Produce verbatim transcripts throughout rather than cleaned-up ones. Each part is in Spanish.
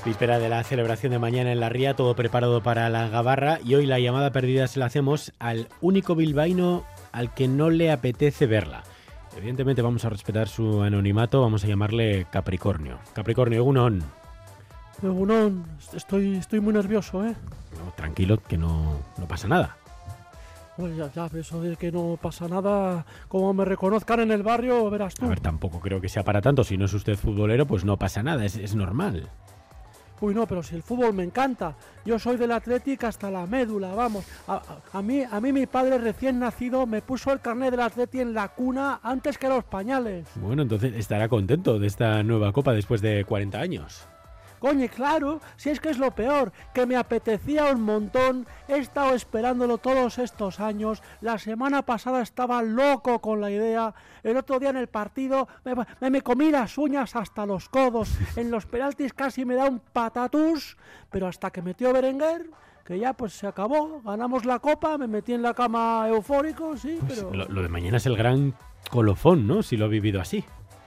Víspera de la celebración de mañana en la Ría, todo preparado para la gabarra, y hoy la llamada perdida se la hacemos al único bilbaíno al que no le apetece verla. Evidentemente vamos a respetar su anonimato, vamos a llamarle Capricornio. Capricornio, Egunon. Egunon, estoy, estoy muy nervioso, ¿eh? No, tranquilo, que no, no pasa nada. Bueno, ya, ya, eso de que no pasa nada, como me reconozcan en el barrio, verás tú. A ver, tampoco creo que sea para tanto. Si no es usted futbolero, pues no pasa nada, es, es normal. Uy, no, pero si el fútbol me encanta. Yo soy del Athletic hasta la médula, vamos. A, a, a, mí, a mí mi padre recién nacido me puso el carnet del Athletic en la cuna antes que los pañales. Bueno, entonces estará contento de esta nueva copa después de cuarenta años. Coño, claro, si es que es lo peor, que me apetecía un montón, he estado esperándolo todos estos años, la semana pasada estaba loco con la idea, el otro día en el partido me, me, me comí las uñas hasta los codos, en los penaltis casi me da un patatús, pero hasta que metió Berenguer, que ya pues se acabó, ganamos la copa, me metí en la cama eufórico, sí, pues pero... Lo, lo de mañana es el gran colofón, ¿no? Si lo he vivido así.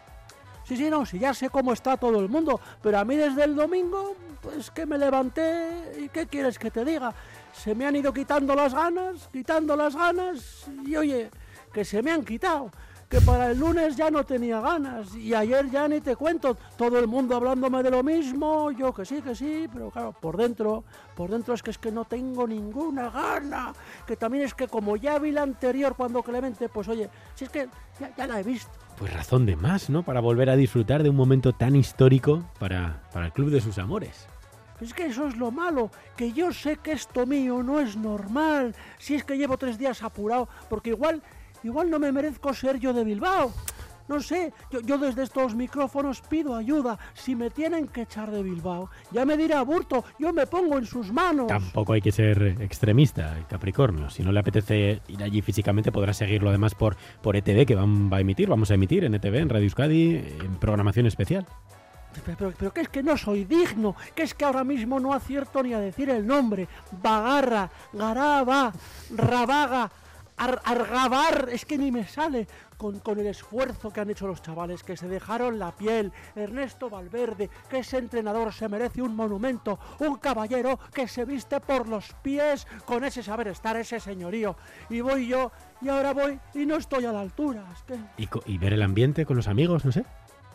Sí, sí, no, sí, ya sé cómo está todo el mundo, pero a mí desde el domingo, pues que me levanté y ¿qué quieres que te diga? Se me han ido quitando las ganas, quitando las ganas y oye, que se me han quitado, que para el lunes ya no tenía ganas y ayer ya ni te cuento, todo el mundo hablándome de lo mismo, yo que sí, que sí, pero claro, por dentro, por dentro es que es que no tengo ninguna gana, que también es que como ya vi la anterior cuando Clemente, pues oye, si es que ya, ya la he visto. Pues razón de más, ¿no? Para volver a disfrutar de un momento tan histórico para, para el club de sus amores. Es que eso es lo malo, que yo sé que esto mío no es normal, si es que llevo tres días apurado, porque igual, igual no me merezco ser yo de Bilbao. No sé, yo, yo desde estos micrófonos pido ayuda. Si me tienen que echar de Bilbao, ya me dirá Burto, yo me pongo en sus manos. Tampoco hay que ser extremista, Capricornio. Si no le apetece ir allí físicamente, podrá seguirlo además por, por E T V, que van, va a emitir, vamos a emitir en E T V, en Radio Euskadi, en programación especial. Pero, pero, pero que es que no soy digno, que es que ahora mismo no acierto ni a decir el nombre. Bagarra, Garaba, Rabaga, Ar, Argabar, es que ni me sale. Con, con el esfuerzo que han hecho los chavales, que se dejaron la piel. Ernesto Valverde, que ese entrenador se merece un monumento, un caballero que se viste por los pies con ese saber estar, ese señorío. Y voy yo, y ahora voy y no estoy a la altura. Es que... ¿Y, y ver el ambiente con los amigos, no sé?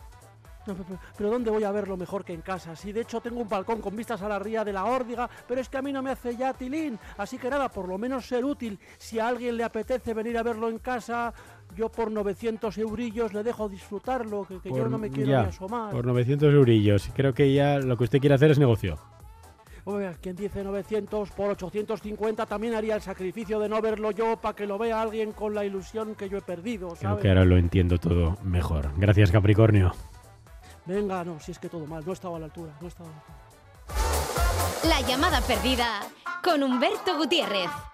No, pero, pero ¿dónde voy a verlo mejor que en casa? Si de hecho tengo un balcón con vistas a la ría de la Órdiga, pero es que a mí no me hace ya tilín. Así que nada, por lo menos ser útil. Si a alguien le apetece venir a verlo en casa, yo por novecientos eurillos le dejo disfrutarlo, que, que por, yo no me quiero ya, ni asomar. Por novecientos eurillos. Creo que ya lo que usted quiere hacer es negocio. Oye, quien dice novecientos por ochocientos cincuenta también haría el sacrificio de no verlo yo para que lo vea alguien con la ilusión que yo he perdido, ¿sabes? Creo que ahora lo entiendo todo mejor. Gracias, Capricornio. Venga, no, si es que todo mal, no estaba a la altura, no estaba a la altura. La llamada perdida con Humberto Gutiérrez.